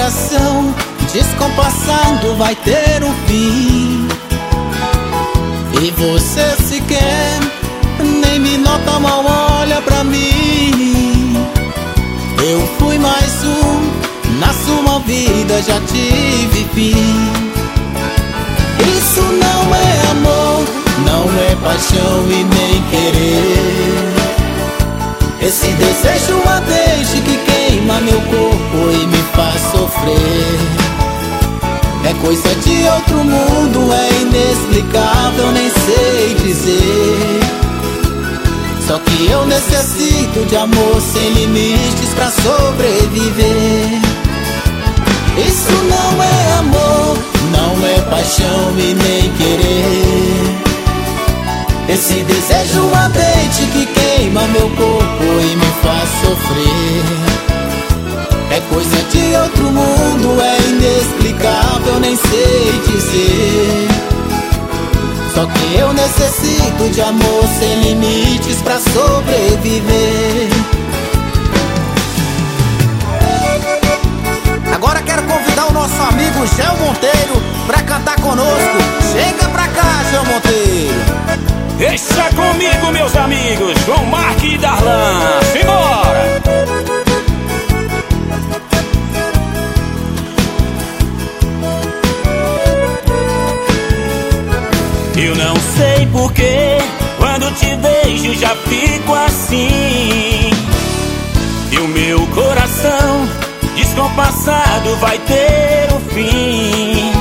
coração descompassado vai ter um fim. E você sequer nem me nota, mal olha pra mim. Eu fui mais um, na sua vida já tive fim. Isso não é amor, não é paixão e nem querer. Esse desejo ardente que queima meu corpo e me faz sofrer. É coisa de outro mundo, é inexplicável, nem sei dizer. Só que eu necessito de amor sem limites pra sobreviver. Isso não é amor, não é paixão e nem querer. Esse desejo ardente que queima meu corpo e me faz sofrer. É coisa de outro mundo, é inexplicável, nem sei dizer. Só que eu necessito de amor sem limites pra sobreviver. Agora quero convidar o nosso amigo Gel Monteiro pra cantar conosco. Chega pra cá, Gel Monteiro. Deixa comigo, meus amigos, João Mark e Darlan. Simbora! Eu não sei porquê, quando te vejo já fico assim. E o meu coração descompassado vai ter um fim.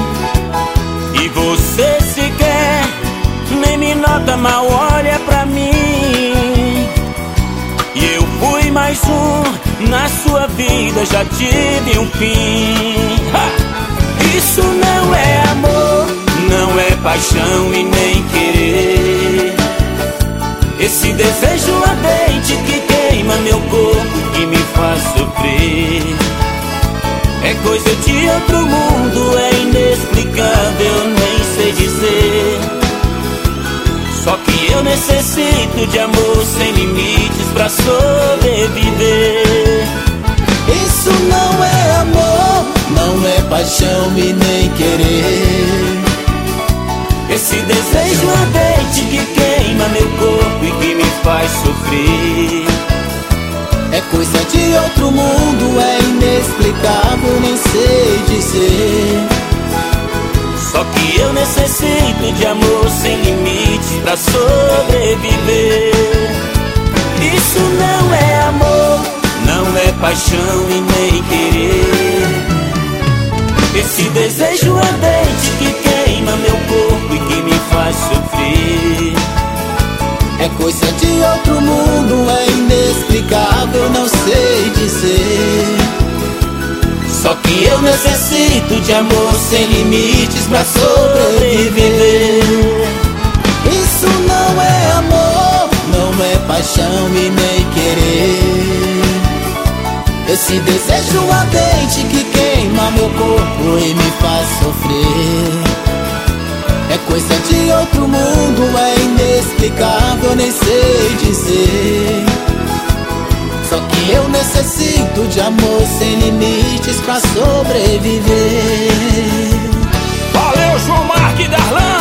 E você sequer nem me nota, mal olha pra mim. E eu fui mais um, na sua vida já tive um fim. Isso não é amor, não é paixão e nem querer. Esse desejo ardente que queima meu corpo e me faz sofrer. É coisa de outro mundo, é inexplicável, nem sei dizer. Só que eu necessito de amor sem limites pra sobreviver. Isso não é amor, não é paixão e nem querer. Esse desejo ardente que queima meu corpo e que me faz sofrer. É coisa de outro mundo, é inexplicável, nem sei dizer. Só que eu necessito de amor sem limites pra sobreviver. Isso não é amor, não é paixão e nem querer. Esse desejo ardente que queima meu corpo e que me faz sofrer. É coisa de outro mundo, é inexplicável, não sei dizer. Só que eu necessito de amor sem limites pra sobreviver. Isso não é amor, não é paixão e nem querer. Esse desejo ardente que queima meu corpo e me faz sofrer. É coisa de outro mundo, é inexplicável, nem sei dizer. Só que eu necessito de amor sem limites pra sobreviver. Valeu, João Mark e Darlan!